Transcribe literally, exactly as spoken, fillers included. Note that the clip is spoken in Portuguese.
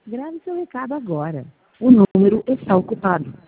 Grave seu recado agora. O número está ocupado.